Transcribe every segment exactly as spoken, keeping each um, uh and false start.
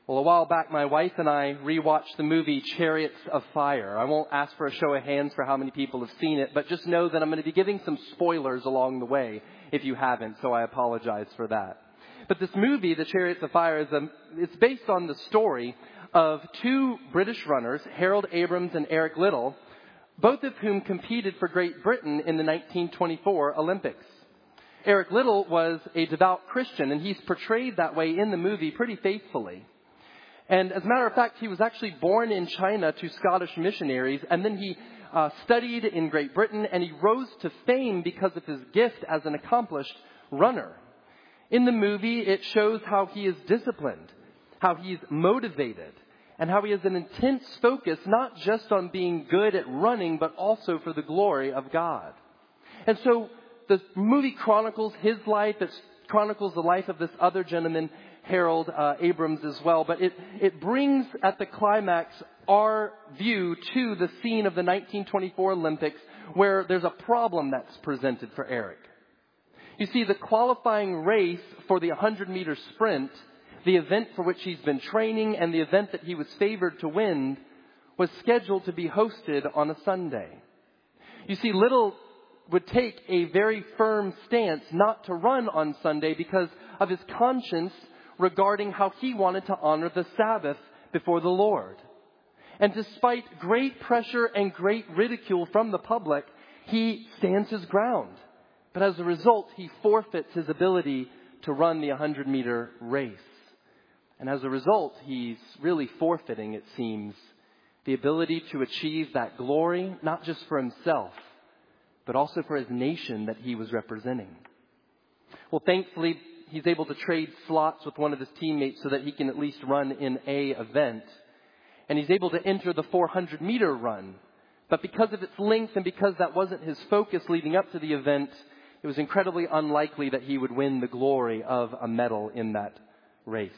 Well, a while back, my wife and I rewatched the movie Chariots of Fire. I won't ask for a show of hands for how many people have seen it, but just know that I'm going to be giving some spoilers along the way if you haven't, so I apologize for that. But this movie, The Chariots of Fire, is a, it's based on the story of two British runners, Harold Abrams and Eric Liddell, both of whom competed for Great Britain in the nineteen twenty-four Olympics. Eric Liddell was a devout Christian, and he's portrayed that way in the movie pretty faithfully. And as a matter of fact, he was actually born in China to Scottish missionaries, and then he uh, studied in Great Britain, and he rose to fame because of his gift as an accomplished runner. In the movie, it shows how he is disciplined, how he's motivated, and how he has an intense focus not just on being good at running, but also for the glory of God. And so the movie chronicles his life, it chronicles the life of this other gentleman, Harold uh, Abrams as well, but it, it brings at the climax our view to the scene of the nineteen twenty-four Olympics where there's a problem that's presented for Eric. You see, the qualifying race for the one hundred meter sprint, the event for which he's been training and the event that he was favored to win, was scheduled to be hosted on a Sunday. You see, Liddell would take a very firm stance not to run on Sunday because of his conscience regarding how he wanted to honor the Sabbath before the Lord. And despite great pressure and great ridicule from the public, he stands his ground. But as a result, he forfeits his ability to run the one hundred meter race. And as a result, he's really forfeiting, it seems, the ability to achieve that glory, not just for himself, but also for his nation that he was representing. Well, thankfully, he's able to trade slots with one of his teammates so that he can at least run in a event. And he's able to enter the four hundred meter run. But because of its length and because that wasn't his focus leading up to the event, it was incredibly unlikely that he would win the glory of a medal in that race.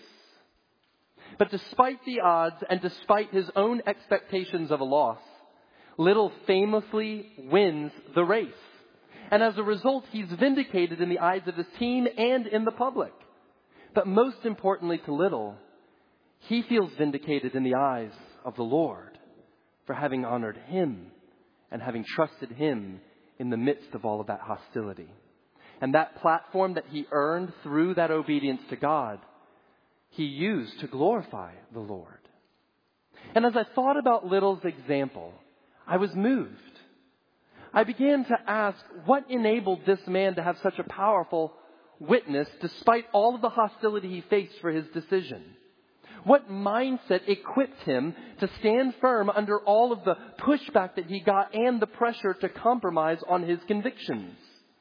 But despite the odds and despite his own expectations of a loss, Liddell famously wins the race. And as a result, he's vindicated in the eyes of his team and in the public. But most importantly to Liddell, he feels vindicated in the eyes of the Lord for having honored him and having trusted him in the midst of all of that hostility. And that platform that he earned through that obedience to God, he used to glorify the Lord. And as I thought about Liddell's example, I was moved. I began to ask what enabled this man to have such a powerful witness despite all of the hostility he faced for his decision. What mindset equipped him to stand firm under all of the pushback that he got and the pressure to compromise on his convictions?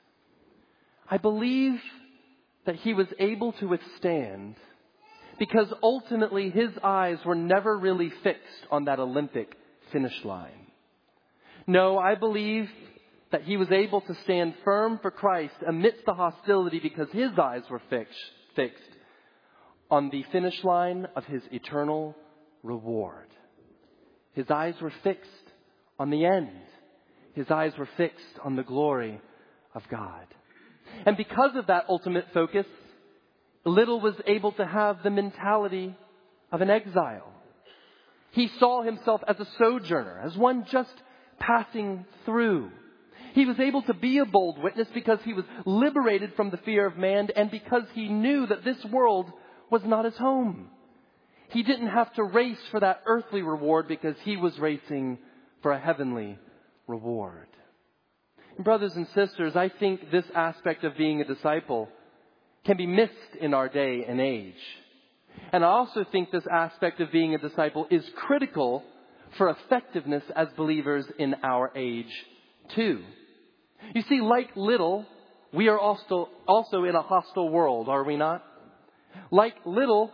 I believe that he was able to withstand because ultimately his eyes were never really fixed on that Olympic finish line. No, I believe that he was able to stand firm for Christ amidst the hostility because his eyes were fixed, fixed on the finish line of his eternal reward. His eyes were fixed on the end. His eyes were fixed on the glory of God. And because of that ultimate focus, Liddell was able to have the mentality of an exile. He saw himself as a sojourner, as one just passing through. He was able to be a bold witness because he was liberated from the fear of man and because he knew that this world was not his home. He didn't have to race for that earthly reward because he was racing for a heavenly reward. And brothers and sisters, I think this aspect of being a disciple can be missed in our day and age. And I also think this aspect of being a disciple is critical for effectiveness as believers in our age too. You see, like Liddell, we are also, also in a hostile world, are we not? Like Liddell,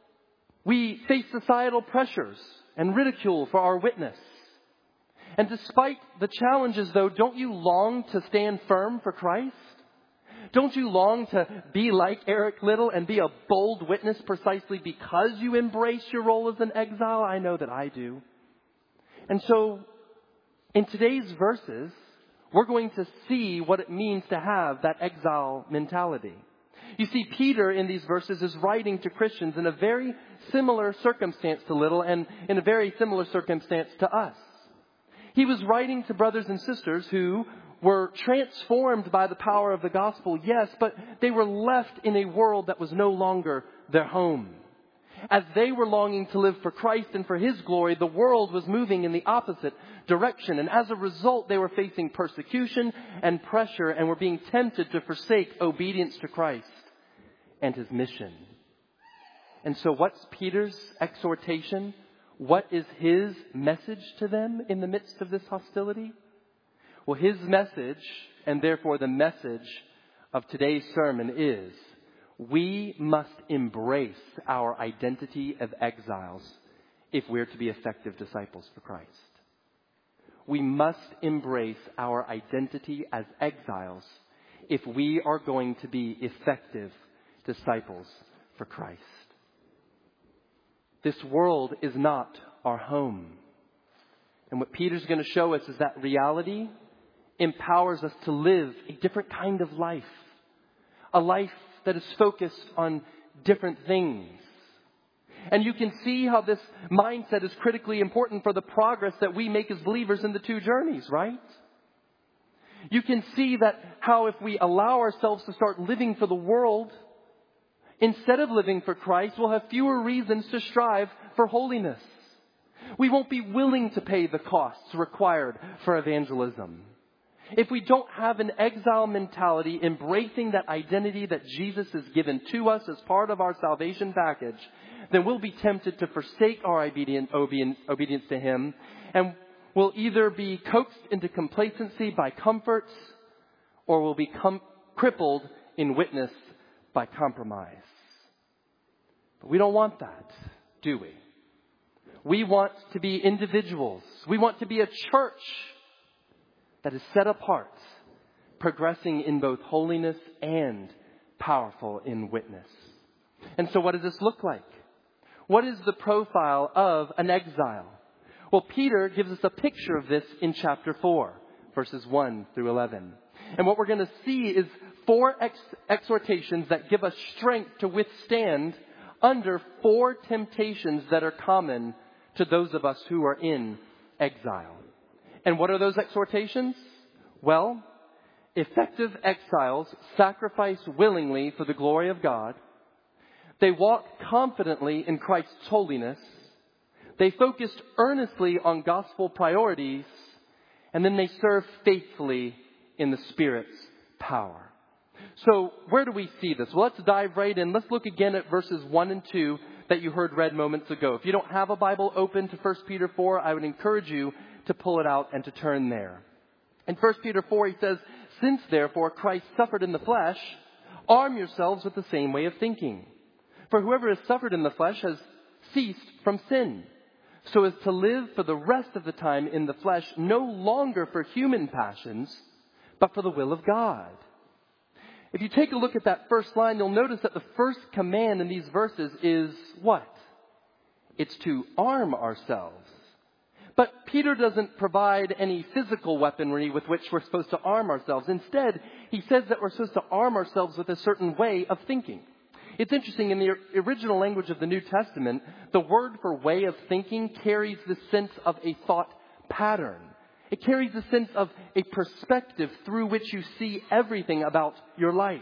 we face societal pressures and ridicule for our witness. And despite the challenges, though, don't you long to stand firm for Christ? Don't you long to be like Eric Liddell and be a bold witness precisely because you embrace your role as an exile? I know that I do. And so, in today's verses, we're going to see what it means to have that exile mentality. You see, Peter in these verses is writing to Christians in a very similar circumstance to Little and in a very similar circumstance to us. He was writing to brothers and sisters who were transformed by the power of the gospel, yes, but they were left in a world that was no longer their home. As they were longing to live for Christ and for His glory, the world was moving in the opposite direction. And as a result, they were facing persecution and pressure and were being tempted to forsake obedience to Christ and His mission. And so what's Peter's exhortation? What is his message to them in the midst of this hostility? Well, his message, and therefore the message of today's sermon, is we must embrace our identity of exiles if we're to be effective disciples for Christ. We must embrace our identity as exiles if we are going to be effective disciples for Christ. This world is not our home. And what Peter's going to show us is that reality empowers us to live a different kind of life. A life that is focused on different things. And you can see how this mindset is critically important for the progress that we make as believers in the two journeys, right? You can see that how if we allow ourselves to start living for the world, instead of living for Christ, we'll have fewer reasons to strive for holiness. We won't be willing to pay the costs required for evangelism. If we don't have an exile mentality, embracing that identity that Jesus has given to us as part of our salvation package, then we'll be tempted to forsake our obedience, obedience to Him, and we'll either be coaxed into complacency by comforts, or we'll become crippled in witness by compromise. But we don't want that, do we? We want to be individuals. We want to be a church that is set apart, progressing in both holiness and powerful in witness. And so what does this look like? What is the profile of an exile? Well, Peter gives us a picture of this in chapter four, verses one through eleven. And what we're going to see is four ex- exhortations that give us strength to withstand under four temptations that are common to those of us who are in exile. And what are those exhortations? Well, effective exiles sacrifice willingly for the glory of God. They walk confidently in Christ's holiness. They focus earnestly on gospel priorities. And then they serve faithfully in the Spirit's power. So where do we see this? Well, let's dive right in. Let's look again at verses one and two that you heard read moments ago. If you don't have a Bible open to First Peter four, I would encourage you to pull it out and to turn there. In First Peter four, he says, "Since therefore Christ suffered in the flesh, arm yourselves with the same way of thinking. For whoever has suffered in the flesh has ceased from sin, so as to live for the rest of the time in the flesh, no longer for human passions, but for the will of God." If you take a look at that first line, you'll notice that the first command in these verses is what? It's to arm ourselves. But Peter doesn't provide any physical weaponry with which we're supposed to arm ourselves. Instead, he says that we're supposed to arm ourselves with a certain way of thinking. It's interesting, in the original language of the New Testament, the word for way of thinking carries the sense of a thought pattern. It carries the sense of a perspective through which you see everything about your life.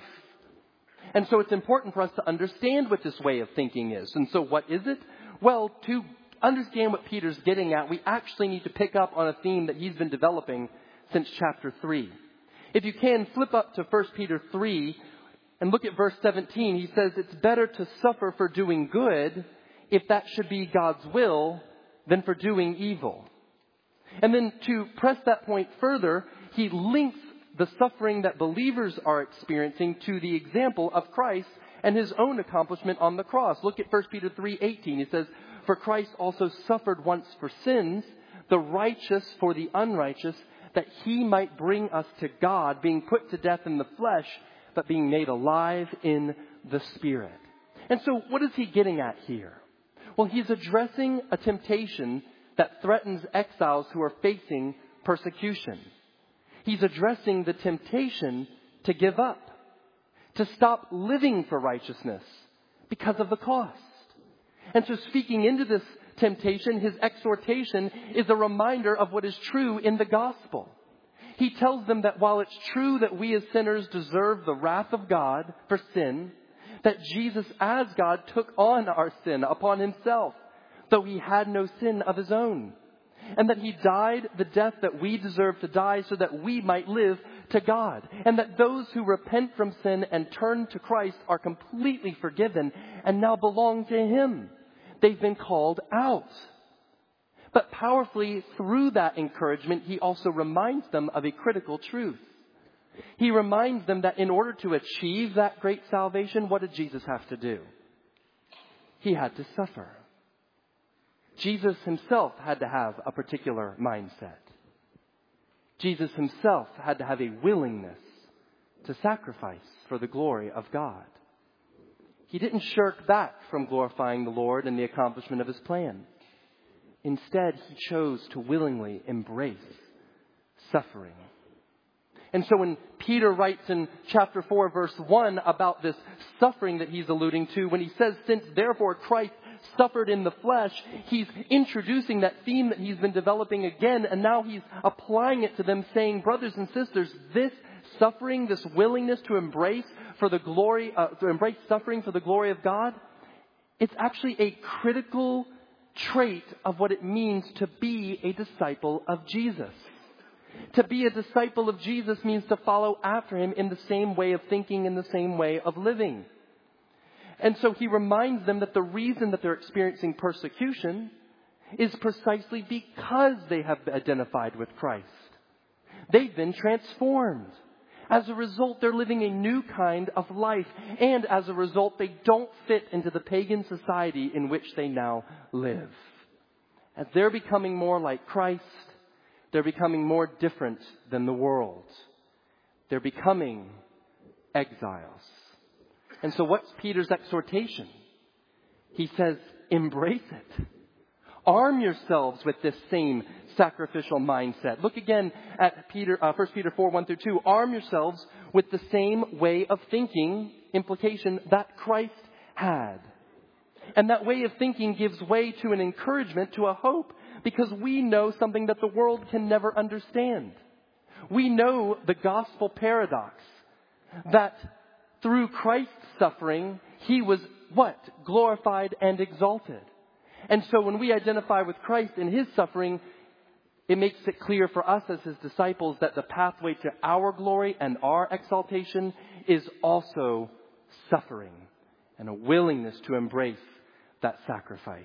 And so it's important for us to understand what this way of thinking is. And so what is it? Well, to understand what Peter's getting at, we actually need to pick up on a theme that he's been developing since chapter three. If you can, flip up to First Peter three and look at verse seventeen. He says, "It's better to suffer for doing good, if that should be God's will, than for doing evil." And then to press that point further, he links the suffering that believers are experiencing to the example of Christ and His own accomplishment on the cross. Look at First Peter three eighteen. It says, "For Christ also suffered once for sins, the righteous for the unrighteous, that He might bring us to God, being put to death in the flesh, but being made alive in the Spirit." And so what is he getting at here? Well, he's addressing a temptation that threatens exiles who are facing persecution. He's addressing the temptation to give up, to stop living for righteousness because of the cost. And so speaking into this temptation, his exhortation is a reminder of what is true in the gospel. He tells them that while it's true that we as sinners deserve the wrath of God for sin, that Jesus as God took on our sin upon himself, though he had no sin of his own. And that he died the death that we deserve to die so that we might live to God. And that those who repent from sin and turn to Christ are completely forgiven and now belong to him. They've been called out. But powerfully through that encouragement, he also reminds them of a critical truth. He reminds them that in order to achieve that great salvation, what did Jesus have to do? He had to suffer. Jesus himself had to have a particular mindset. Jesus himself had to have a willingness to sacrifice for the glory of God. He didn't shirk back from glorifying the Lord and the accomplishment of his plan. Instead, he chose to willingly embrace suffering. And so when Peter writes in chapter four, verse one about this suffering that he's alluding to, when he says, since therefore Christ suffered in the flesh, he's introducing that theme that he's been developing again, and now he's applying it to them, saying, brothers and sisters, this suffering, this willingness to embrace for the glory, uh, to embrace suffering for the glory of God, it's actually a critical trait of what it means to be a disciple of Jesus. To be a disciple of Jesus means to follow after him in the same way of thinking, in the same way of living. And so he reminds them that the reason that they're experiencing persecution is precisely because they have identified with Christ. They've been transformed. As a result, they're living a new kind of life. And as a result, they don't fit into the pagan society in which they now live. As they're becoming more like Christ, they're becoming more different than the world. They're becoming exiles. And so what's Peter's exhortation? He says, embrace it. Arm yourselves with this same sacrificial mindset. Look again at Peter, uh, First Peter four, one through two. Arm yourselves with the same way of thinking, implication, that Christ had. And that way of thinking gives way to an encouragement, to a hope, because we know something that the world can never understand. We know the gospel paradox, that through Christ's suffering, he was what? Glorified and exalted. And so when we identify with Christ in his suffering, it makes it clear for us as his disciples that the pathway to our glory and our exaltation is also suffering and a willingness to embrace that sacrifice.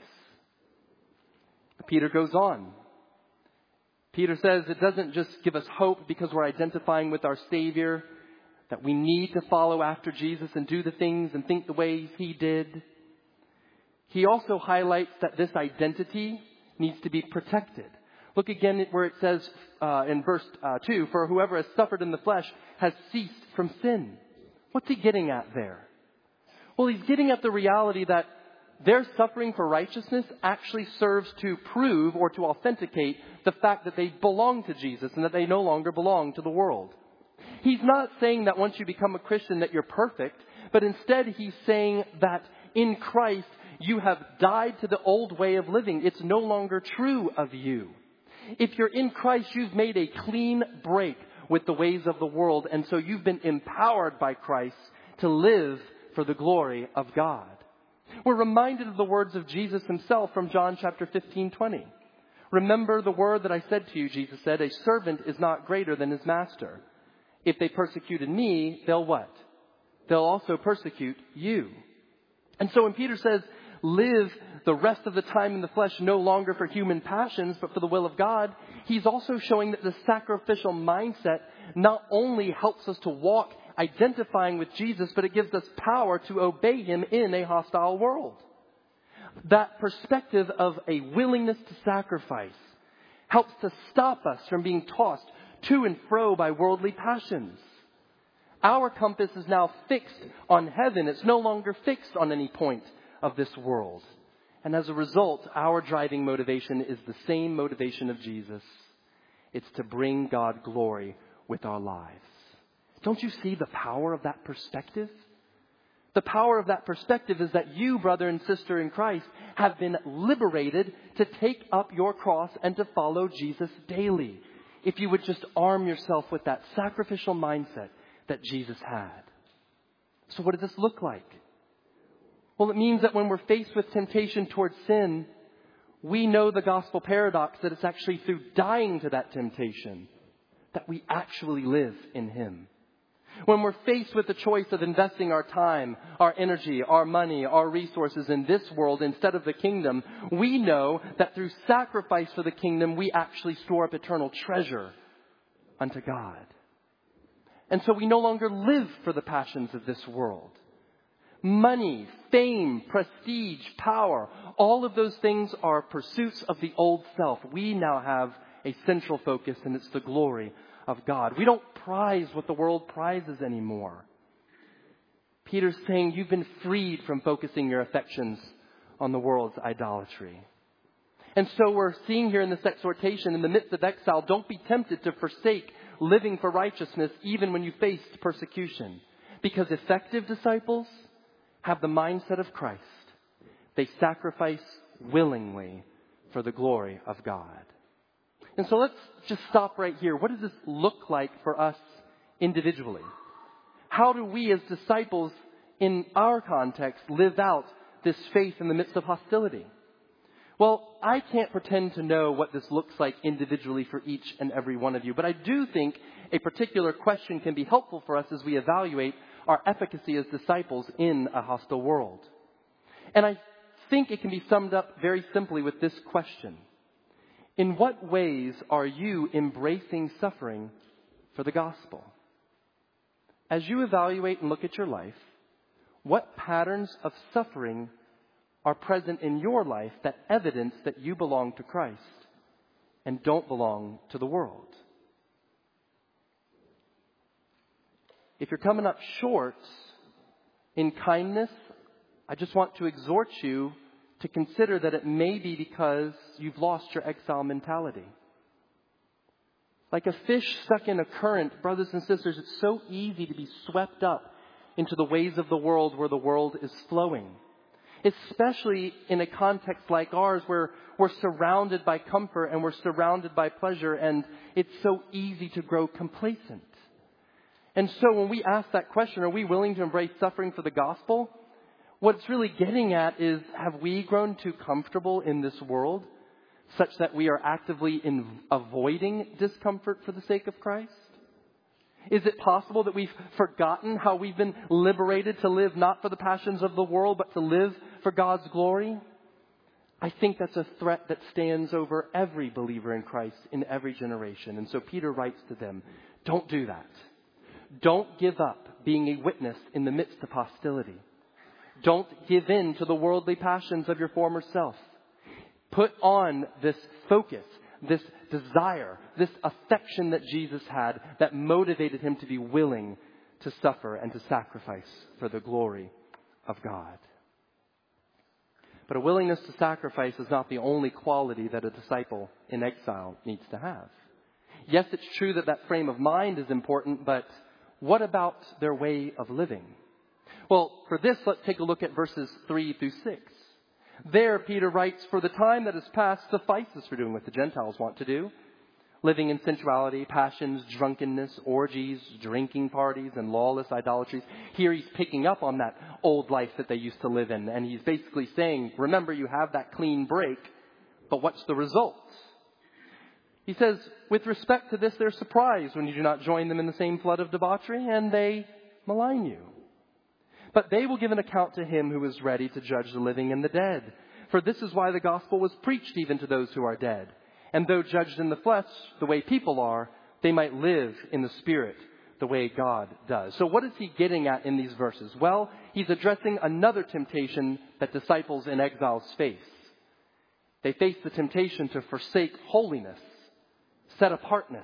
Peter goes on. Peter says it doesn't just give us hope because we're identifying with our Savior, that we need to follow after Jesus and do the things and think the ways he did. He also highlights that this identity needs to be protected. Look again where it says uh, in verse uh, two, for whoever has suffered in the flesh has ceased from sin. What's he getting at there? Well, he's getting at the reality that their suffering for righteousness actually serves to prove or to authenticate the fact that they belong to Jesus and that they no longer belong to the world. He's not saying that once you become a Christian that you're perfect, but instead he's saying that in Christ you have died to the old way of living. It's no longer true of you. If you're in Christ, you've made a clean break with the ways of the world, and so you've been empowered by Christ to live for the glory of God. We're reminded of the words of Jesus himself from John chapter fifteen, twenty. Remember the word that I said to you, Jesus said, a servant is not greater than his master. If they persecuted me, they'll what? They'll also persecute you. And so when Peter says, live the rest of the time in the flesh no longer for human passions, but for the will of God, he's also showing that the sacrificial mindset not only helps us to walk identifying with Jesus, but it gives us power to obey him in a hostile world. That perspective of a willingness to sacrifice helps to stop us from being tossed to and fro by worldly passions. Our compass is now fixed on heaven. It's no longer fixed on any point of this world. And as a result, our driving motivation is the same motivation of Jesus. It's to bring God glory with our lives. Don't you see the power of that perspective? The power of that perspective is that you, brother and sister in Christ, have been liberated to take up your cross and to follow Jesus daily. If you would just arm yourself with that sacrificial mindset that Jesus had. So what does this look like? Well, it means that when we're faced with temptation towards sin, we know the gospel paradox that it's actually through dying to that temptation that we actually live in Him. When we're faced with the choice of investing our time, our energy, our money, our resources in this world instead of the kingdom, we know that through sacrifice for the kingdom, we actually store up eternal treasure unto God. And so we no longer live for the passions of this world. Money, fame, prestige, power, all of those things are pursuits of the old self. We now have a central focus, and it's the glory of God. We don't prize what the world prizes anymore. Peter's saying you've been freed from focusing your affections on the world's idolatry. And so we're seeing here in this exhortation, in the midst of exile, don't be tempted to forsake living for righteousness even when you face persecution. Because effective disciples have the mindset of Christ. They sacrifice willingly for the glory of God. And so let's just stop right here. What does this look like for us individually? How do we as disciples in our context live out this faith in the midst of hostility? Well, I can't pretend to know what this looks like individually for each and every one of you, but I do think a particular question can be helpful for us as we evaluate our efficacy as disciples in a hostile world. And I think it can be summed up very simply with this question. In what ways are you embracing suffering for the gospel? As you evaluate and look at your life, what patterns of suffering are present in your life that evidence that you belong to Christ and don't belong to the world? If you're coming up short in kindness, I just want to exhort you to consider that it may be because you've lost your exile mentality. Like a fish stuck in a current, brothers and sisters, it's so easy to be swept up into the ways of the world where the world is flowing. Especially in a context like ours where we're surrounded by comfort and we're surrounded by pleasure, and it's so easy to grow complacent. And so when we ask that question, are we willing to embrace suffering for the gospel? What it's really getting at is, have we grown too comfortable in this world such that we are actively in avoiding discomfort for the sake of Christ? Is it possible that we've forgotten how we've been liberated to live not for the passions of the world, but to live for God's glory? I think that's a threat that stands over every believer in Christ in every generation. And so Peter writes to them, don't do that. Don't give up being a witness in the midst of hostility. Don't give in to the worldly passions of your former self. Put on this focus, this desire, this affection that Jesus had that motivated him to be willing to suffer and to sacrifice for the glory of God. But a willingness to sacrifice is not the only quality that a disciple in exile needs to have. Yes, it's true that that frame of mind is important, but what about their way of living? Well, for this, let's take a look at verses three through six. There, Peter writes, for the time that has passed suffices for doing what the Gentiles want to do. Living in sensuality, passions, drunkenness, orgies, drinking parties, and lawless idolatries. Here he's picking up on that old life that they used to live in. And he's basically saying, remember, you have that clean break, but what's the result? He says, with respect to this, they're surprised when you do not join them in the same flood of debauchery, and they malign you. But they will give an account to him who is ready to judge the living and the dead. For this is why the gospel was preached even to those who are dead. And though judged in the flesh, the way people are, they might live in the spirit, the way God does. So what is he getting at in these verses? Well, he's addressing another temptation that disciples in exiles face. They face the temptation to forsake holiness, set apartness,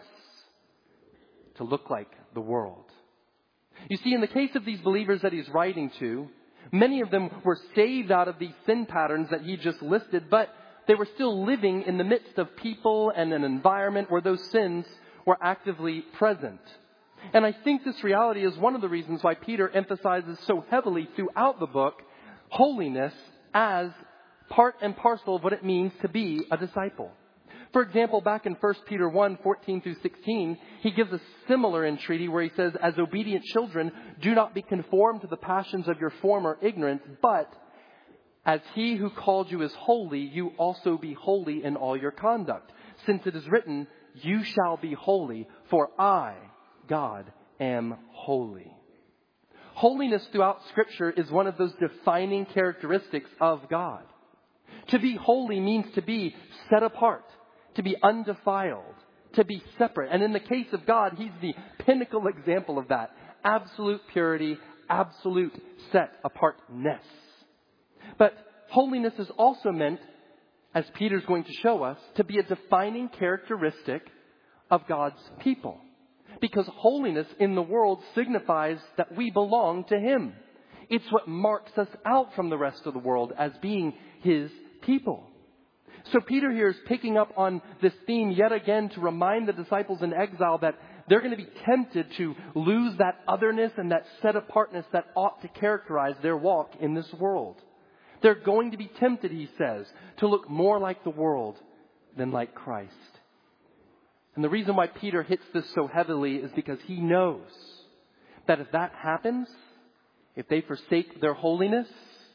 to look like the world. You see, in the case of these believers that he's writing to, many of them were saved out of these sin patterns that he just listed, but they were still living in the midst of people and an environment where those sins were actively present. And I think this reality is one of the reasons why Peter emphasizes so heavily throughout the book holiness as part and parcel of what it means to be a disciple. For example, back in First Peter one, fourteen through sixteen, he gives a similar entreaty where he says, as obedient children, do not be conformed to the passions of your former ignorance, but as he who called you is holy, you also be holy in all your conduct. Since it is written, you shall be holy, for I, God, am holy. Holiness throughout Scripture is one of those defining characteristics of God. To be holy means to be set apart, to be undefiled, to be separate. And in the case of God, He's the pinnacle example of that. Absolute purity, absolute set apartness. But holiness is also meant, as Peter's going to show us, to be a defining characteristic of God's people. Because holiness in the world signifies that we belong to Him. It's what marks us out from the rest of the world as being His people. So Peter here is picking up on this theme yet again to remind the disciples in exile that they're going to be tempted to lose that otherness and that set apartness that ought to characterize their walk in this world. They're going to be tempted, he says, to look more like the world than like Christ. And the reason why Peter hits this so heavily is because he knows that if that happens, if they forsake their holiness,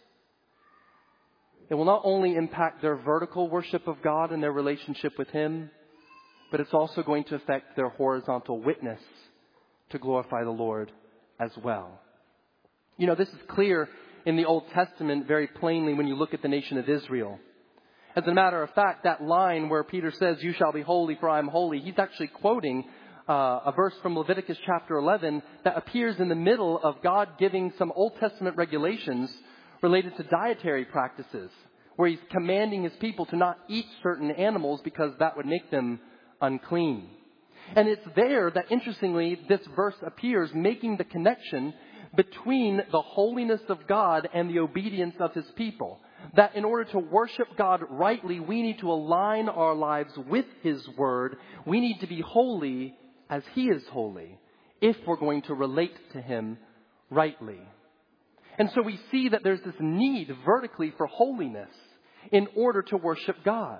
it will not only impact their vertical worship of God and their relationship with Him, but it's also going to affect their horizontal witness to glorify the Lord as well. You know, this is clear in the Old Testament very plainly when you look at the nation of Israel. As a matter of fact, that line where Peter says, you shall be holy for I am holy, he's actually quoting uh, a verse from Leviticus chapter eleven that appears in the middle of God giving some Old Testament regulations related to dietary practices, where He's commanding His people to not eat certain animals because that would make them unclean. And it's there that, interestingly, this verse appears, making the connection between the holiness of God and the obedience of His people. That in order to worship God rightly, we need to align our lives with His Word. We need to be holy as He is holy, if we're going to relate to Him rightly. And so we see that there's this need vertically for holiness in order to worship God.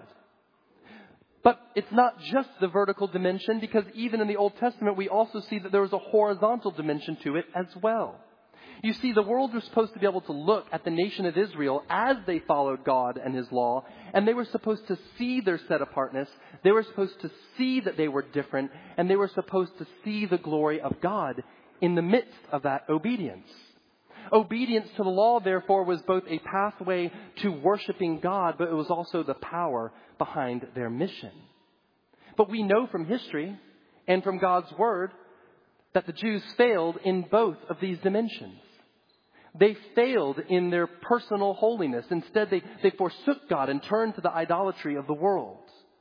But it's not just the vertical dimension, because even in the Old Testament, we also see that there was a horizontal dimension to it as well. You see, the world was supposed to be able to look at the nation of Israel as they followed God and His law, and they were supposed to see their set apartness. They were supposed to see that they were different, and they were supposed to see the glory of God in the midst of that obedience. Obedience to the law, therefore, was both a pathway to worshiping God, but it was also the power behind their mission. But we know from history and from God's Word that the Jews failed in both of these dimensions. They failed in their personal holiness. Instead, they, they forsook God and turned to the idolatry of the world.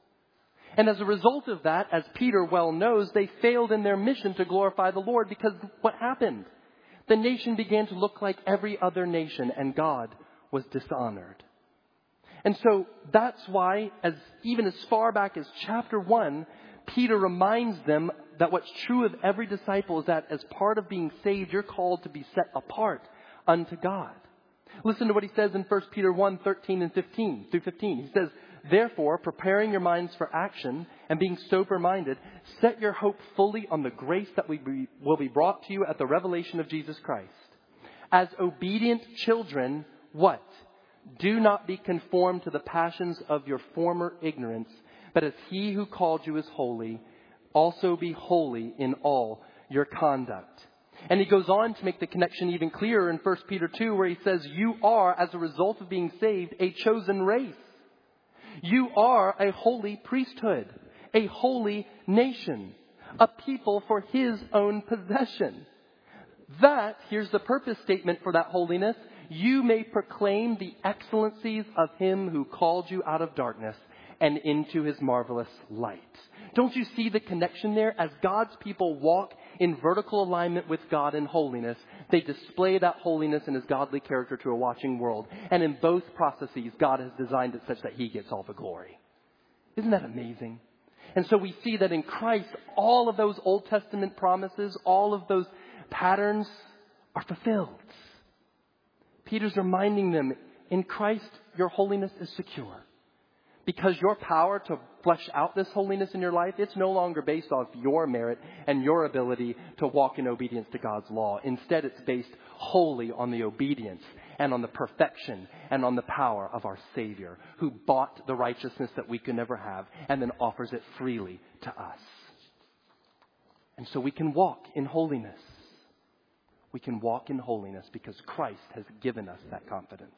And as a result of that, as Peter well knows, they failed in their mission to glorify the Lord, because what happened? The nation began to look like every other nation, and God was dishonored. And so that's why, as even as far back as chapter one, Peter reminds them that what's true of every disciple is that as part of being saved, you're called to be set apart unto God. Listen to what he says in First Peter one, thirteen and fifteen through fifteen. He says, therefore, preparing your minds for action and being sober-minded, set your hope fully on the grace that will be brought to you at the revelation of Jesus Christ. As obedient children, what? Do not be conformed to the passions of your former ignorance, but as He who called you is holy, also be holy in all your conduct. And he goes on to make the connection even clearer in First Peter two, where he says, you are, as a result of being saved, a chosen race. You are a holy priesthood, a holy nation, a people for His own possession. That, here's the purpose statement for that holiness, you may proclaim the excellencies of Him who called you out of darkness and into His marvelous light. Don't you see the connection there? As God's people walk in vertical alignment with God in holiness, they display that holiness and His godly character to a watching world. And in both processes, God has designed it such that He gets all the glory. Isn't that amazing? And so we see that in Christ, all of those Old Testament promises, all of those patterns are fulfilled. Peter's reminding them, in Christ, your holiness is secure. Because your power to flesh out this holiness in your life, it's no longer based off your merit and your ability to walk in obedience to God's law. Instead, it's based wholly on the obedience and on the perfection and on the power of our Savior, who bought the righteousness that we could never have and then offers it freely to us. And so we can walk in holiness. We can walk in holiness because Christ has given us that confidence.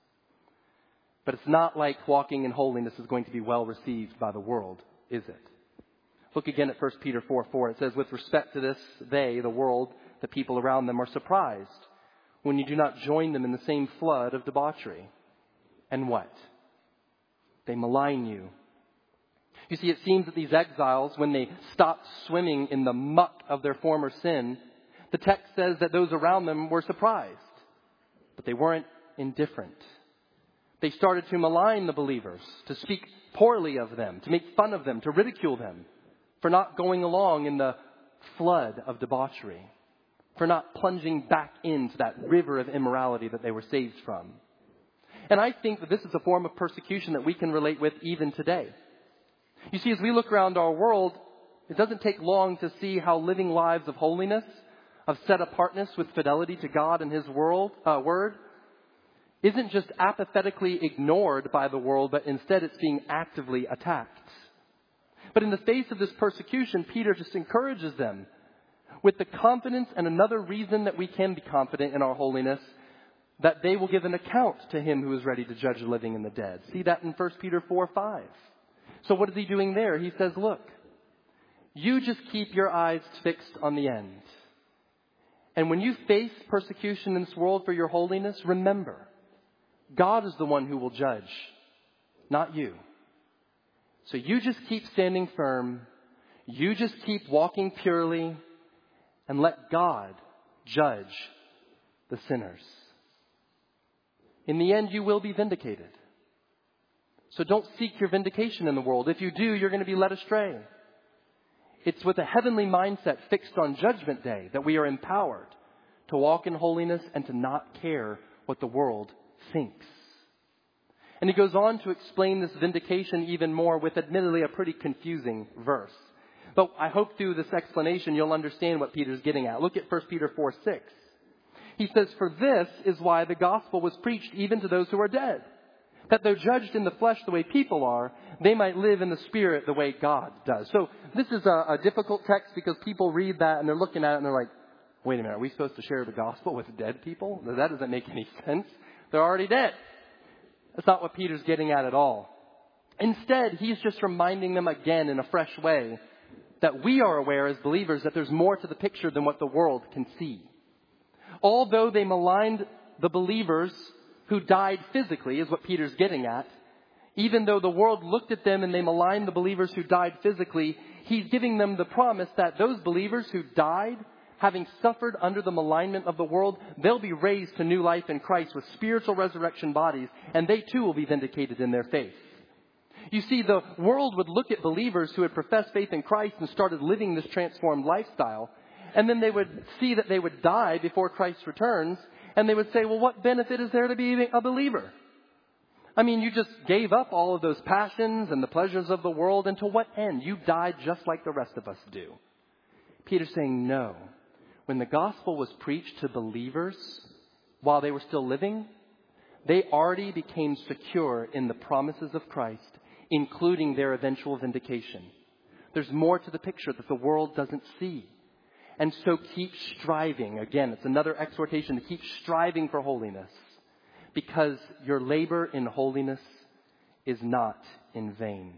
But it's not like walking in holiness is going to be well received by the world, is it? Look again at First Peter four four. It says, with respect to this, they, the world, the people around them, are surprised when you do not join them in the same flood of debauchery. And what? They malign you. You see, it seems that these exiles, when they stopped swimming in the muck of their former sin, the text says that those around them were surprised. But they weren't indifferent. They started to malign the believers, to speak poorly of them, to make fun of them, to ridicule them for not going along in the flood of debauchery, for not plunging back into that river of immorality that they were saved from. And I think that this is a form of persecution that we can relate with even today. You see, as we look around our world, it doesn't take long to see how living lives of holiness, of set-apartness with fidelity to God and His world, uh, word, isn't just apathetically ignored by the world, but instead it's being actively attacked. But in the face of this persecution, Peter just encourages them with the confidence, and another reason that we can be confident in our holiness, that they will give an account to Him who is ready to judge the living and the dead. See that in First Peter four five. So what is he doing there? He says, look, you just keep your eyes fixed on the end. And when you face persecution in this world for your holiness, remember, God is the one who will judge, not you. So you just keep standing firm. You just keep walking purely and let God judge the sinners. In the end, you will be vindicated. So don't seek your vindication in the world. If you do, you're going to be led astray. It's with a heavenly mindset fixed on Judgment Day that we are empowered to walk in holiness and to not care what the world thinks. And he goes on to explain this vindication even more with admittedly a pretty confusing verse. But I hope through this explanation you'll understand what Peter's getting at. Look at First Peter four six. He says, for this is why the gospel was preached even to those who are dead, that though judged in the flesh the way people are, they might live in the spirit the way God does. So this is a, a difficult text because people read that and they're looking at it and they're like, wait a minute, are we supposed to share the gospel with dead people? That doesn't make any sense. They're already dead. That's not what Peter's getting at at all. Instead, he's just reminding them again in a fresh way that we are aware as believers that there's more to the picture than what the world can see. Although they maligned the believers who died physically, is what Peter's getting at, even though the world looked at them and they maligned the believers who died physically, he's giving them the promise that those believers who died, having suffered under the malignment of the world, they'll be raised to new life in Christ with spiritual resurrection bodies, and they too will be vindicated in their faith. You see, the world would look at believers who had professed faith in Christ and started living this transformed lifestyle, and then they would see that they would die before Christ returns, and they would say, well, what benefit is there to be a believer? I mean, you just gave up all of those passions and the pleasures of the world, and to what end? You died just like the rest of us do. Peter's saying, no. When the gospel was preached to believers while they were still living, they already became secure in the promises of Christ, including their eventual vindication. There's more to the picture that the world doesn't see. And so keep striving. Again, it's another exhortation to keep striving for holiness, because your labor in holiness is not in vain.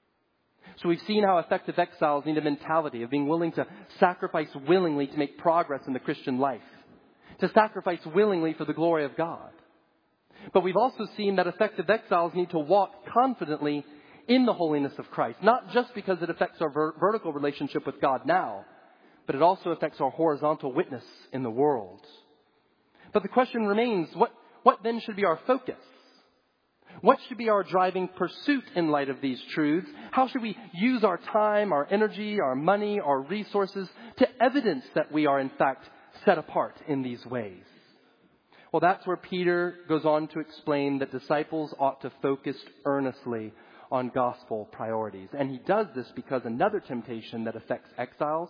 So we've seen how effective exiles need a mentality of being willing to sacrifice willingly to make progress in the Christian life, to sacrifice willingly for the glory of God. But we've also seen that effective exiles need to walk confidently in the holiness of Christ, not just because it affects our ver- vertical relationship with God now, but it also affects our horizontal witness in the world. But the question remains, what, what then should be our focus? What should be our driving pursuit in light of these truths? How should we use our time, our energy, our money, our resources to evidence that we are in fact set apart in these ways? Well, that's where Peter goes on to explain that disciples ought to focus earnestly on gospel priorities. And he does this because another temptation that affects exiles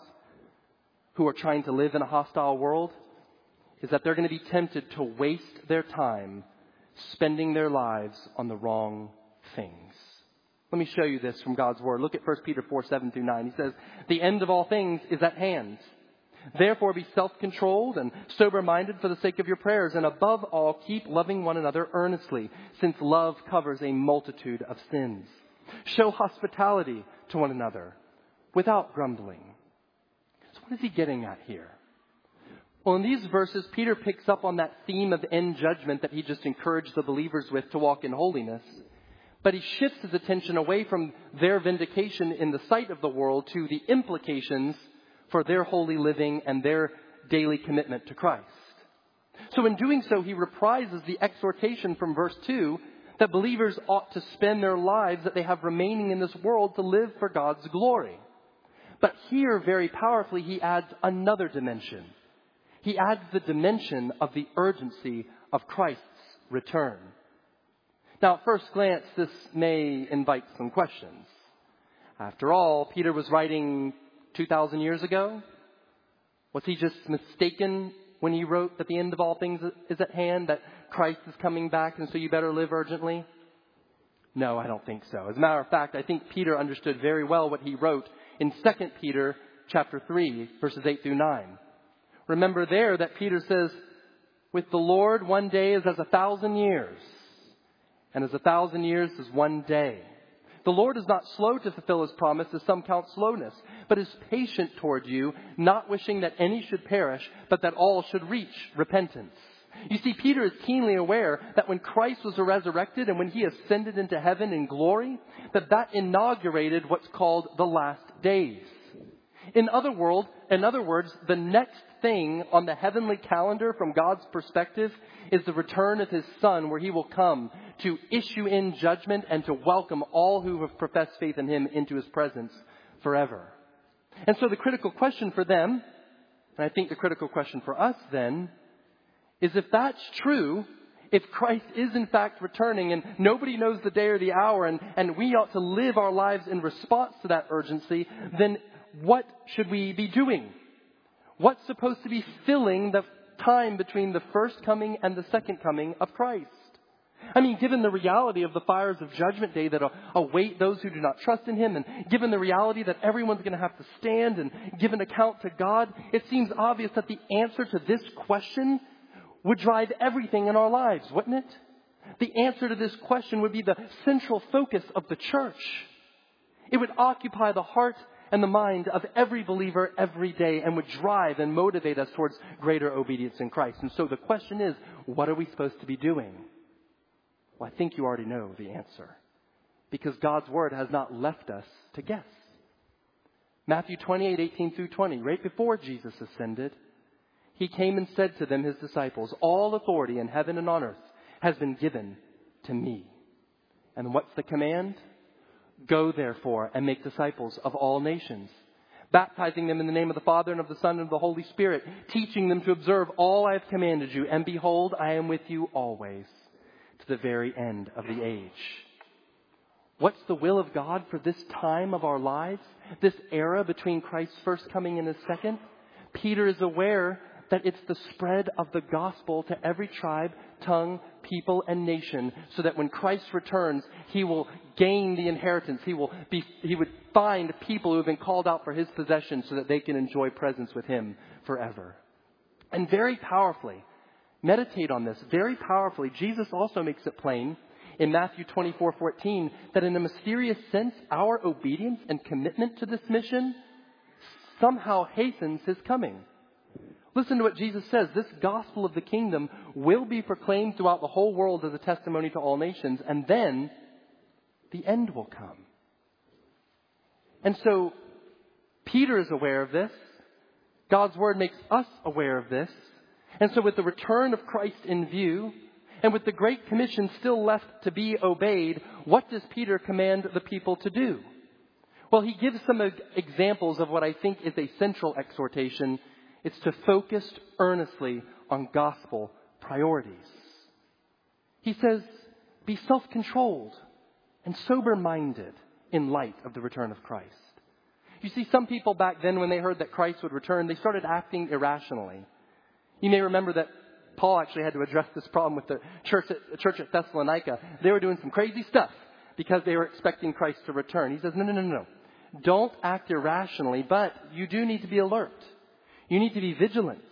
who are trying to live in a hostile world is that they're going to be tempted to waste their time spending their lives on the wrong things. Let me show you this from God's Word. Look at First Peter four, seven through nine. He says, "The end of all things is at hand. Therefore be self-controlled and sober-minded for the sake of your prayers. And above all, keep loving one another earnestly, since love covers a multitude of sins. Show hospitality to one another without grumbling." So what is he getting at here? Well, in these verses, Peter picks up on that theme of end judgment that he just encouraged the believers with to walk in holiness. But he shifts his attention away from their vindication in the sight of the world to the implications for their holy living and their daily commitment to Christ. So in doing so, he reprises the exhortation from verse two that believers ought to spend their lives that they have remaining in this world to live for God's glory. But here, very powerfully, he adds another dimension. He adds the dimension of the urgency of Christ's return. Now, at first glance, this may invite some questions. After all, Peter was writing two thousand years ago. Was he just mistaken when he wrote that the end of all things is at hand, that Christ is coming back and so you better live urgently? No, I don't think so. As a matter of fact, I think Peter understood very well what he wrote in Second Peter chapter three, verses eight through nine. Remember there that Peter says, "With the Lord, one day is as a thousand years, and as a thousand years is one day. The Lord is not slow to fulfill his promise, as some count slowness, but is patient toward you, not wishing that any should perish, but that all should reach repentance." You see, Peter is keenly aware that when Christ was resurrected and when he ascended into heaven in glory, that that inaugurated what's called the last days. In other words, in other words, the next thing on the heavenly calendar from God's perspective is the return of his Son, where he will come to issue in judgment and to welcome all who have professed faith in him into his presence forever. And so the critical question for them, and I think the critical question for us then, is if that's true, if Christ is in fact returning and nobody knows the day or the hour and, and we ought to live our lives in response to that urgency, then what should we be doing? What's supposed to be filling the time between the first coming and the second coming of Christ? I mean, given the reality of the fires of Judgment Day that await those who do not trust in him, and given the reality that everyone's going to have to stand and give an account to God, it seems obvious that the answer to this question would drive everything in our lives, wouldn't it? The answer to this question would be the central focus of the church. It would occupy the heart and the mind of every believer every day and would drive and motivate us towards greater obedience in Christ. And so the question is, what are we supposed to be doing? Well, I think you already know the answer, because God's Word has not left us to guess. Matthew twenty-eight, eighteen through twenty, right before Jesus ascended, he came and said to them, his disciples, "All authority in heaven and on earth has been given to me." And what's the command? "Go, therefore, and make disciples of all nations, baptizing them in the name of the Father and of the Son and of the Holy Spirit, teaching them to observe all I have commanded you. And behold, I am with you always, to the very end of the age." What's the will of God for this time of our lives, this era between Christ's first coming and his second? Peter is aware that it's the spread of the gospel to every tribe, tongue, people, and nation, so that when Christ returns, he will gain the inheritance. He will be, he would find people who have been called out for his possession so that they can enjoy presence with him forever. And very powerfully, meditate on this, very powerfully, Jesus also makes it plain in Matthew twenty-four, fourteen, that in a mysterious sense, our obedience and commitment to this mission somehow hastens his coming. Listen to what Jesus says. This gospel of the kingdom will be proclaimed throughout the whole world as a testimony to all nations, and then the end will come. And so Peter is aware of this. God's Word makes us aware of this. And so with the return of Christ in view, And with the Great Commission still left to be obeyed, what does Peter command the people to do? Well, he gives some examples of what I think is a central exhortation. It's to focus earnestly on gospel priorities. He says, be self-controlled and sober-minded in light of the return of Christ. You see, some people back then, when they heard that Christ would return, they started acting irrationally. You may remember that Paul actually had to address this problem with the church at, church at Thessalonica. They were doing some crazy stuff because they were expecting Christ to return. He says, no, no, no, no. Don't act irrationally, but you do need to be alert. You need to be vigilant.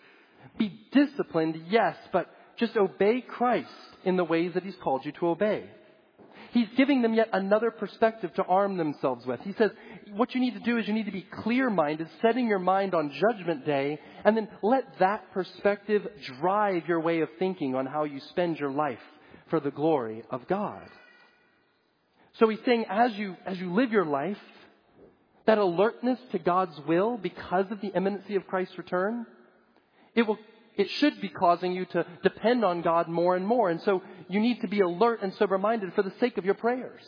Be disciplined, yes, but just obey Christ in the ways that he's called you to obey. He's giving them yet another perspective to arm themselves with. He says, what you need to do is you need to be clear-minded, setting your mind on Judgment Day, and then let that perspective drive your way of thinking on how you spend your life for the glory of God. So he's saying, as you, as you live your life, that alertness to God's will because of the imminency of Christ's return, it will It should be causing you to depend on God more and more. And so you need to be alert and sober-minded for the sake of your prayers.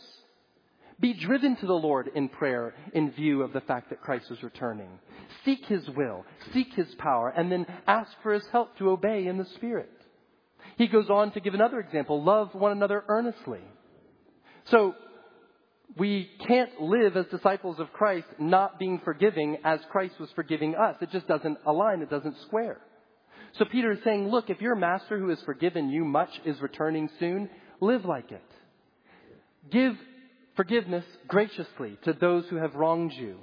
Be driven to the Lord in prayer in view of the fact that Christ is returning. Seek his will, seek his power, and then ask for his help to obey in the Spirit. He goes on to give another example. Love one another earnestly. So we can't live as disciples of Christ not being forgiving as Christ was forgiving us. It just doesn't align. It doesn't square. So Peter is saying, look, if your master who has forgiven you much is returning soon, live like it. Give forgiveness graciously to those who have wronged you.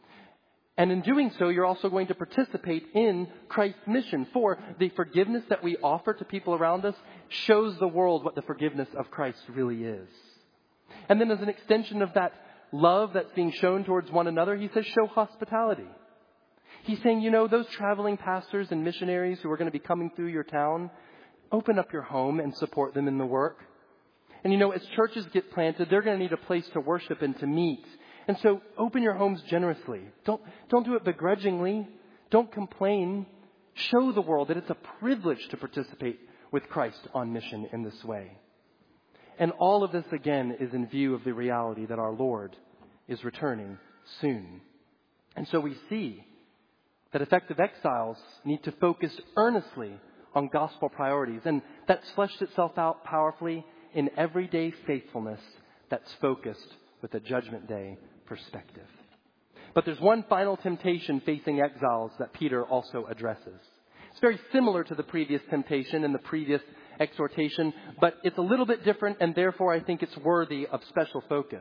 And in doing so, you're also going to participate in Christ's mission. For the forgiveness that we offer to people around us shows the world what the forgiveness of Christ really is. And then as an extension of that love that's being shown towards one another, he says, show hospitality. He's saying, you know, those traveling pastors and missionaries who are going to be coming through your town, open up your home and support them in the work. And, you know, as churches get planted, they're going to need a place to worship and to meet. And so open your homes generously. Don't, don't do it begrudgingly. Don't complain. Show the world that it's a privilege to participate with Christ on mission in this way. And all of this, again, is in view of the reality that our Lord is returning soon. And so we see that effective exiles need to focus earnestly on gospel priorities. And that's fleshed itself out powerfully in everyday faithfulness that's focused with a Judgment Day perspective. But there's one final temptation facing exiles that Peter also addresses. It's very similar to the previous temptation and the previous exhortation, but it's a little bit different, and therefore I think it's worthy of special focus.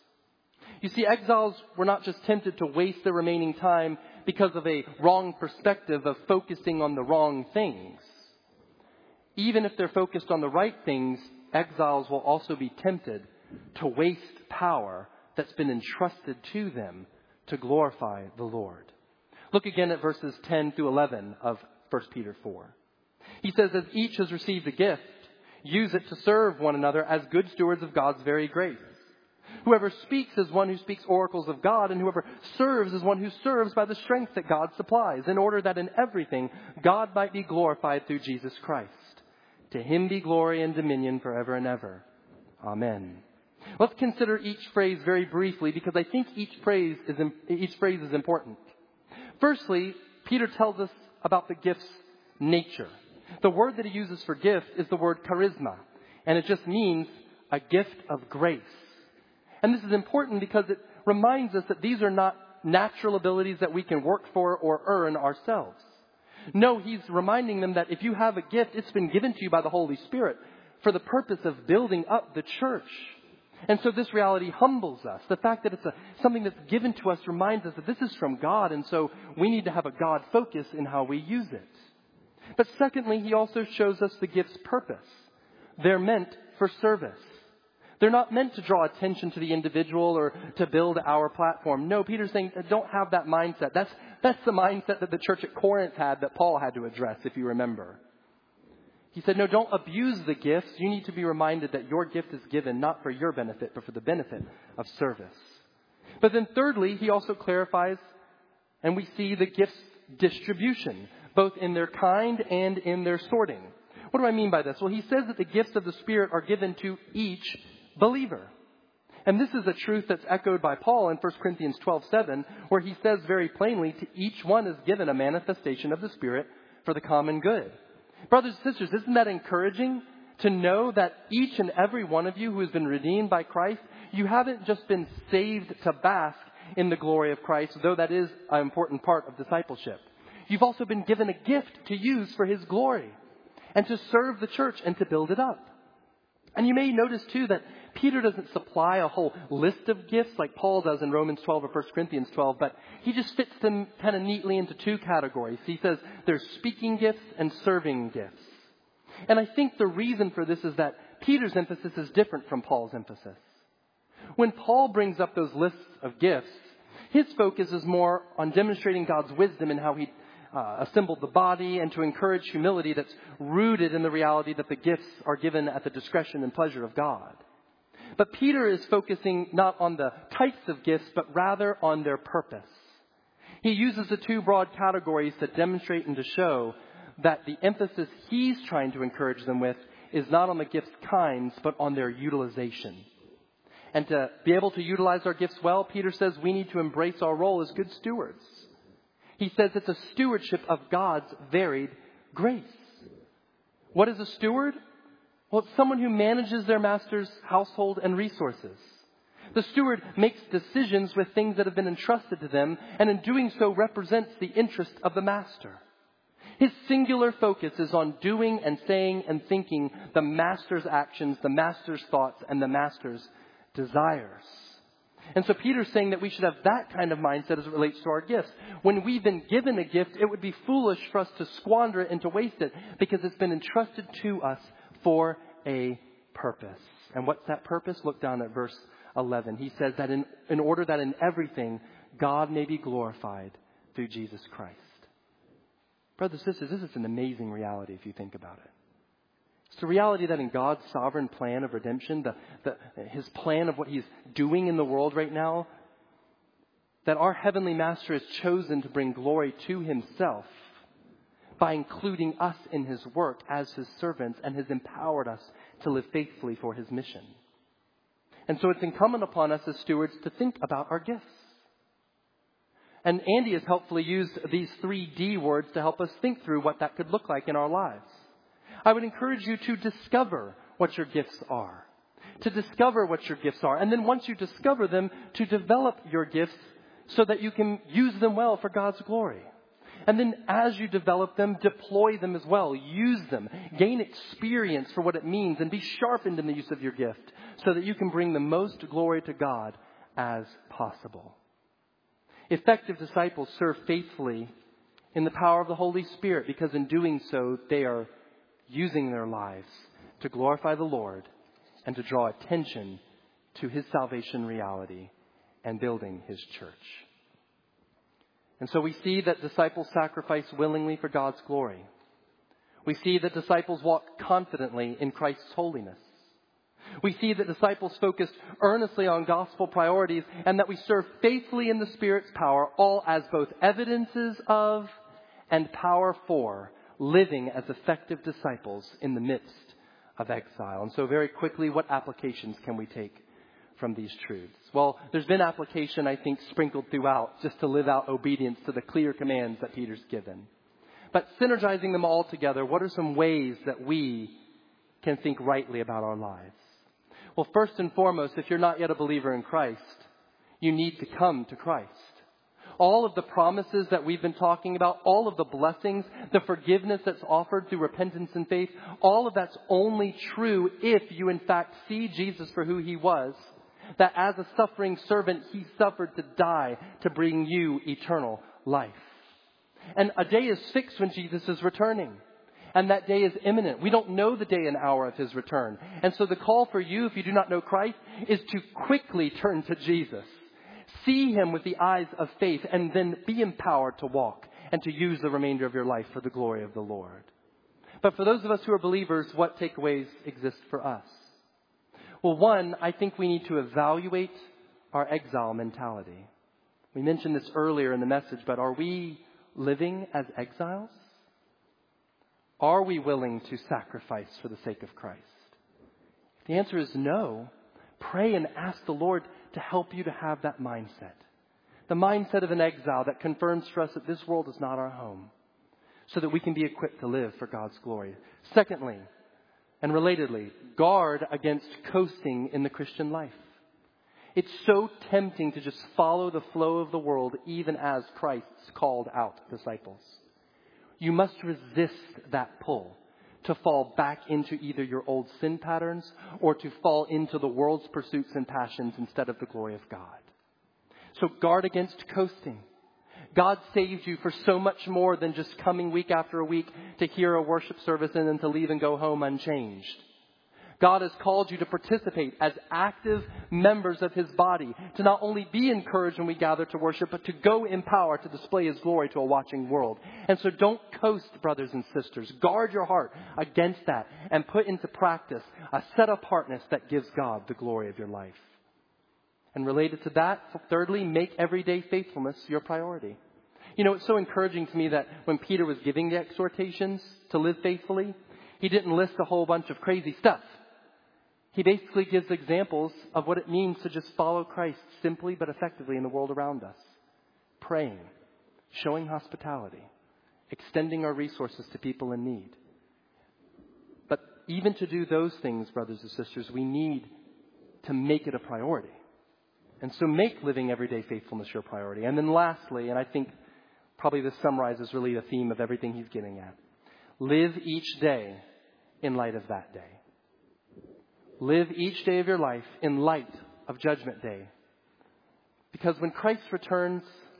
You see, exiles were not just tempted to waste their remaining time because of a wrong perspective of focusing on the wrong things. Even if they're focused on the right things, exiles will also be tempted to waste power that's been entrusted to them to glorify the Lord. Look again at verses ten through eleven of First Peter four. He says, as each has received a gift, use it to serve one another as good stewards of God's very grace. Whoever speaks is one who speaks oracles of God, and whoever serves is one who serves by the strength that God supplies, in order that in everything God might be glorified through Jesus Christ. To him be glory and dominion forever and ever. Amen. Let's consider each phrase very briefly, because I think each phrase is each phrase is important. Firstly, Peter tells us about the gift's nature. The word that he uses for gift is the word charisma, and it just means a gift of grace. And this is important because it reminds us that these are not natural abilities that we can work for or earn ourselves. No, he's reminding them that if you have a gift, it's been given to you by the Holy Spirit for the purpose of building up the church. And so this reality humbles us. The fact that it's a, something that's given to us reminds us that this is from God, and so we need to have a God focus in how we use it. But secondly, he also shows us the gift's purpose. They're meant for service. They're not meant to draw attention to the individual or to build our platform. No, Peter's saying, don't have that mindset. That's, that's the mindset that the church at Corinth had that Paul had to address, if you remember. He said, no, don't abuse the gifts. You need to be reminded that your gift is given not for your benefit, but for the benefit of service. But then thirdly, he also clarifies, and we see the gift's distribution, both in their kind and in their sorting. What do I mean by this? Well, he says that the gifts of the Spirit are given to each believer. And this is a truth that's echoed by Paul in First Corinthians twelve seven, where he says very plainly, to each one is given a manifestation of the Spirit for the common good. Brothers and sisters, isn't that encouraging to know that each and every one of you who has been redeemed by Christ, you haven't just been saved to bask in the glory of Christ, though that is an important part of discipleship. You've also been given a gift to use for His glory and to serve the church and to build it up. And you may notice too that Peter doesn't supply a whole list of gifts like Paul does in Romans twelve or First Corinthians twelve, but he just fits them kind of neatly into two categories. He says there's speaking gifts and serving gifts. And I think the reason for this is that Peter's emphasis is different from Paul's emphasis. When Paul brings up those lists of gifts, his focus is more on demonstrating God's wisdom in how he uh, assembled the body and to encourage humility that's rooted in the reality that the gifts are given at the discretion and pleasure of God. But Peter is focusing not on the types of gifts, but rather on their purpose. He uses the two broad categories to demonstrate and to show that the emphasis he's trying to encourage them with is not on the gifts' kinds, but on their utilization. And to be able to utilize our gifts well, Peter says we need to embrace our role as good stewards. He says it's a stewardship of God's varied grace. What is a steward? Well, it's someone who manages their master's household and resources. The steward makes decisions with things that have been entrusted to them, and in doing so represents the interest of the master. His singular focus is on doing and saying and thinking the master's actions, the master's thoughts, and the master's desires. And so Peter's saying that we should have that kind of mindset as it relates to our gifts. When we've been given a gift, it would be foolish for us to squander it and to waste it because it's been entrusted to us for a purpose. And what's that purpose? Look down at verse eleven. He says that in, in order that in everything God may be glorified through Jesus Christ. Brothers and sisters, this is an amazing reality if you think about it. It's the reality that in God's sovereign plan of redemption, the, the, His plan of what He's doing in the world right now, that our Heavenly Master has chosen to bring glory to Himself by including us in His work as His servants and has empowered us to live faithfully for His mission. And so it's incumbent upon us as stewards to think about our gifts. And Andy has helpfully used these three D words to help us think through what that could look like in our lives. I would encourage you to discover what your gifts are. To discover what your gifts are. And then once you discover them, to develop your gifts so that you can use them well for God's glory. And then as you develop them, deploy them as well. Use them. Gain experience for what it means and be sharpened in the use of your gift so that you can bring the most glory to God as possible. Effective disciples serve faithfully in the power of the Holy Spirit because in doing so, they are using their lives to glorify the Lord and to draw attention to His salvation reality and building His church. And so we see that disciples sacrifice willingly for God's glory. We see that disciples walk confidently in Christ's holiness. We see that disciples focus earnestly on gospel priorities and that we serve faithfully in the Spirit's power, all as both evidences of and power for living as effective disciples in the midst of exile. And so very quickly, what applications can we take from these truths? Well, there's been application, I think, sprinkled throughout just to live out obedience to the clear commands that Peter's given. But synergizing them all together, what are some ways that we can think rightly about our lives? Well, first and foremost, if you're not yet a believer in Christ, you need to come to Christ. All of the promises that we've been talking about, all of the blessings, the forgiveness that's offered through repentance and faith, all of that's only true if you in fact see Jesus for who He was, that as a suffering servant, He suffered to die to bring you eternal life. And a day is fixed when Jesus is returning. And that day is imminent. We don't know the day and hour of His return. And so the call for you, if you do not know Christ, is to quickly turn to Jesus. See Him with the eyes of faith and then be empowered to walk and to use the remainder of your life for the glory of the Lord. But for those of us who are believers, what takeaways exist for us? Well, one, I think we need to evaluate our exile mentality. We mentioned this earlier in the message, but are we living as exiles? Are we willing to sacrifice for the sake of Christ? If the answer is no, pray and ask the Lord to help you to have that mindset. The mindset of an exile that confirms for us that this world is not our home, so that we can be equipped to live for God's glory. Secondly, and relatedly, guard against coasting in the Christian life. It's so tempting to just follow the flow of the world, even as Christ called out disciples. You must resist that pull to fall back into either your old sin patterns or to fall into the world's pursuits and passions instead of the glory of God. So guard against coasting. God saved you for so much more than just coming week after a week to hear a worship service and then to leave and go home unchanged. God has called you to participate as active members of His body, to not only be encouraged when we gather to worship, but to go in power to display His glory to a watching world. And so don't coast, brothers and sisters. Guard your heart against that and put into practice a set-apartness that gives God the glory of your life. And related to that, thirdly, make everyday faithfulness your priority. You know, it's so encouraging to me that when Peter was giving the exhortations to live faithfully, he didn't list a whole bunch of crazy stuff. He basically gives examples of what it means to just follow Christ simply but effectively in the world around us. Praying, showing hospitality, extending our resources to people in need. But even to do those things, brothers and sisters, we need to make it a priority. And so make living everyday faithfulness your priority. And then lastly, and I think probably this summarizes really the theme of everything he's getting at, live each day in light of that day. Live each day of your life in light of Judgment Day. Because when Christ returns,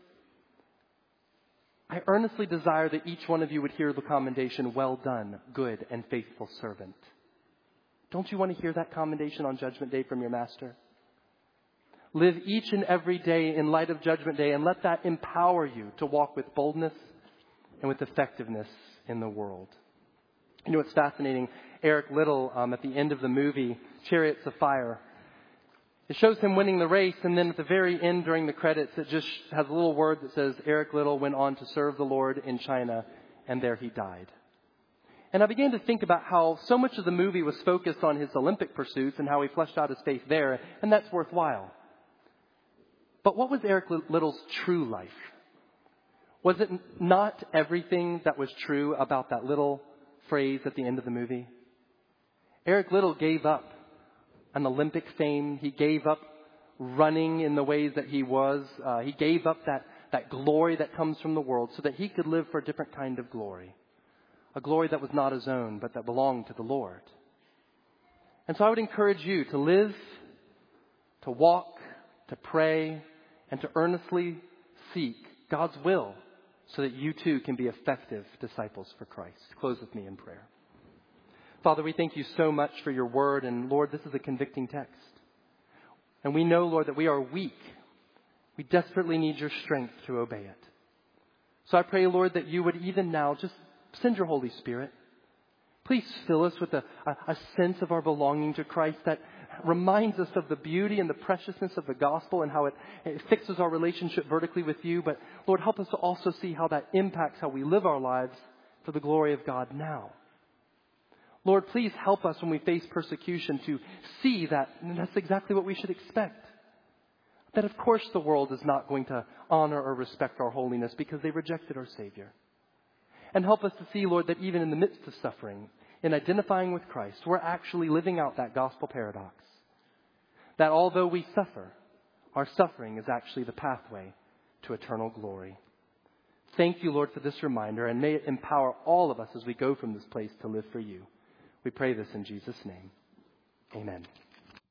I earnestly desire that each one of you would hear the commendation, well done, good and faithful servant. Don't you want to hear that commendation on Judgment Day from your Master? Live each and every day in light of Judgment Day and let that empower you to walk with boldness and with effectiveness in the world. You know, it's fascinating. Eric Liddell, um, at the end of the movie, Chariots of Fire, it shows him winning the race. And then at the very end during the credits, it just has a little word that says, Eric Liddell went on to serve the Lord in China, and there he died. And I began to think about how so much of the movie was focused on his Olympic pursuits and how he fleshed out his faith there, and that's worthwhile. But what was Eric Liddell's true life? Was it not everything that was true about that little phrase at the end of the movie? Eric Liddell gave up an Olympic fame. He gave up running in the ways that he was. Uh, he gave up that, that glory that comes from the world so that he could live for a different kind of glory. A glory that was not his own, but that belonged to the Lord. And so I would encourage you to live, to walk, to pray, and to earnestly seek God's will so that you too can be effective disciples for Christ. Close with me in prayer. Father, we thank you so much for your word. And Lord, this is a convicting text. And we know, Lord, that we are weak. We desperately need your strength to obey it. So I pray, Lord, that you would even now just send your Holy Spirit. Please fill us with a, a, a sense of our belonging to Christ that reminds us of the beauty and the preciousness of the gospel and how it, it fixes our relationship vertically with you. But Lord, help us to also see how that impacts how we live our lives for the glory of God now. Lord, please help us when we face persecution to see that that's exactly what we should expect. That of course the world is not going to honor or respect our holiness because they rejected our Savior. And help us to see, Lord, that even in the midst of suffering, in identifying with Christ, we're actually living out that gospel paradox. That although we suffer, our suffering is actually the pathway to eternal glory. Thank you, Lord, for this reminder, and may it empower all of us as we go from this place to live for you. We pray this in Jesus' name. Amen.